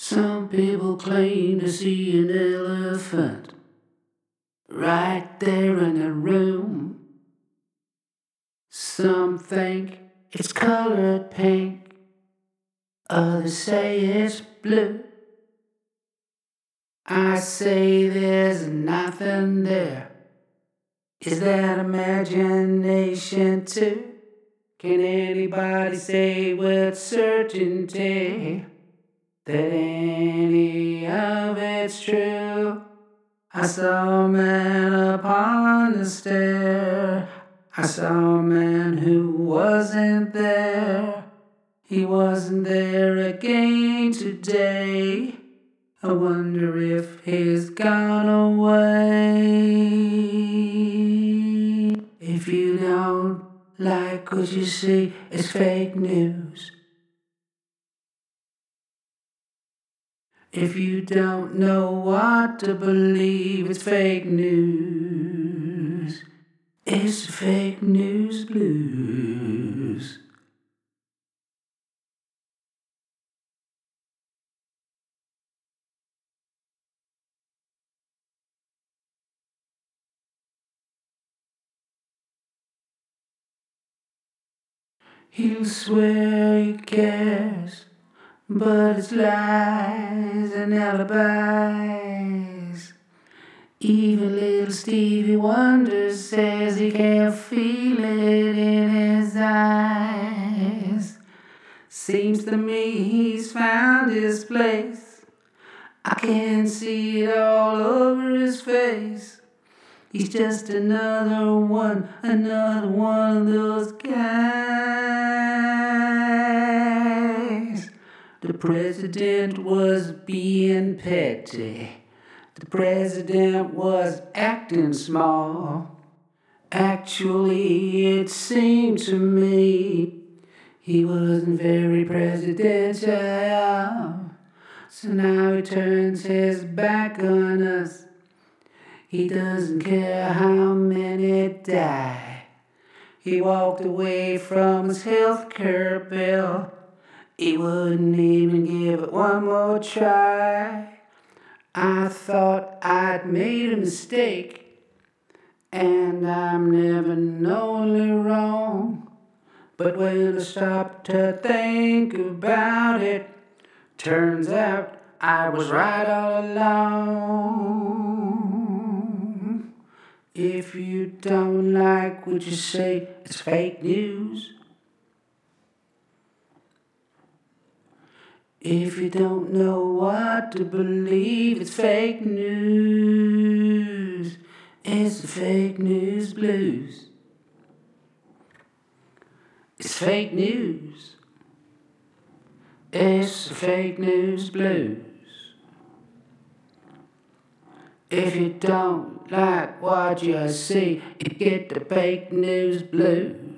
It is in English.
Some people claim to see an elephant right there in the room. Some think it's colored pink, others say it's blue. I say there's nothing there. Is that imagination too? Can anybody say with certainty that any of it's true? I saw a man upon the stair. I saw a man who wasn't there. He wasn't there again today. I wonder if he's gone away. If you don't like what you see, it's fake news. If you don't know what to believe, it's fake news. It's fake news blues. He'll swear he cares, but it's lies and alibis. Even little Stevie Wonder says he can't feel it in his eyes. Seems to me he's found his place. I can see it all over his face. He's just another one of those guys. The president was being petty. The president was acting small. Actually, it seemed to me he wasn't very presidential. So now he turns his back on us. He doesn't care how many die. He walked away from his health care bill. He wouldn't even give it one more try. I thought I'd made a mistake, and I'm never knowingly wrong. But when I stopped to think about it, turns out I was right all along. If you don't like what you say, it's fake news. If you don't know what to believe, it's fake news. It's the fake news blues. It's fake news. It's the fake news blues. If you don't like what you see, you get the fake news blues.